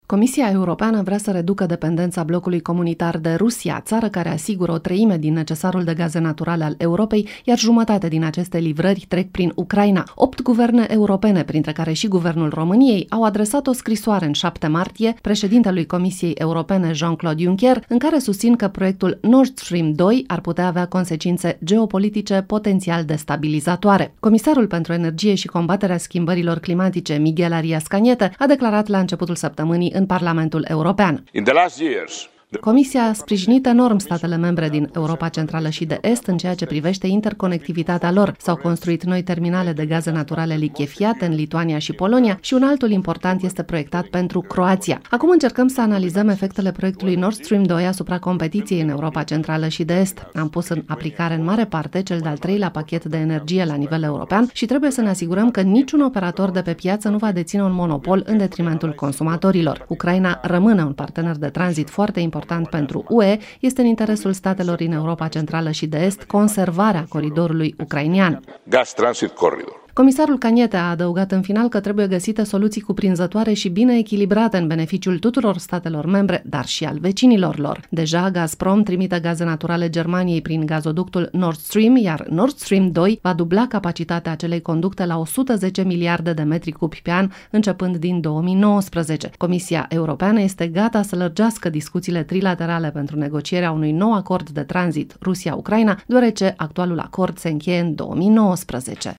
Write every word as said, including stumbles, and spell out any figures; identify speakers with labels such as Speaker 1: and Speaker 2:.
Speaker 1: Comisia Europeană vrea să reducă dependența blocului comunitar de Rusia, țară care asigură o treime din necesarul de gaze naturale al Europei, iar jumătate din aceste livrări trec prin Ucraina. Opt guverne europene, printre care și guvernul României, au adresat o scrisoare în șapte martie președintelui Comisiei Europene Jean-Claude Juncker, în care susțin că proiectul Nord Stream doi ar putea avea consecințe geopolitice potențial destabilizatoare. Comisarul pentru energie și combaterea schimbărilor climatice, Miguel Arias Cañete, a declarat la începutul săptămânii în Parlamentul European.
Speaker 2: In the last years,
Speaker 1: Comisia a sprijinit enorm statele membre din Europa Centrală și de Est în ceea ce privește interconectivitatea lor. S-au construit noi terminale de gaze naturale lichefiate în Lituania și Polonia și un altul important este proiectat pentru Croația. Acum încercăm să analizăm efectele proiectului Nord Stream doi asupra competiției în Europa Centrală și de Est. Am pus în aplicare în mare parte cel de-al treilea pachet de energie la nivel european și trebuie să ne asigurăm că niciun operator de pe piață nu va deține un monopol în detrimentul consumatorilor. Ucraina rămâne un partener de tranzit foarte important important pentru U E, este în interesul statelor din Europa Centrală și de Est conservarea coridorului ucrainean.
Speaker 2: Gas Transit Corridor.
Speaker 1: Comisarul Cañete a adăugat în final că trebuie găsite soluții cuprinzătoare și bine echilibrate în beneficiul tuturor statelor membre, dar și al vecinilor lor. Deja, Gazprom trimite gaze naturale Germaniei prin gazoductul Nord Stream, iar Nord Stream doi va dubla capacitatea acelei conducte la o sută zece miliarde de metri cubi pe an, începând din două mii nouăsprezece. Comisia Europeană este gata să lărgească discuțiile trilaterale pentru negocierea unui nou acord de tranzit Rusia-Ucraina, deoarece actualul acord se încheie în două mii nouăsprezece.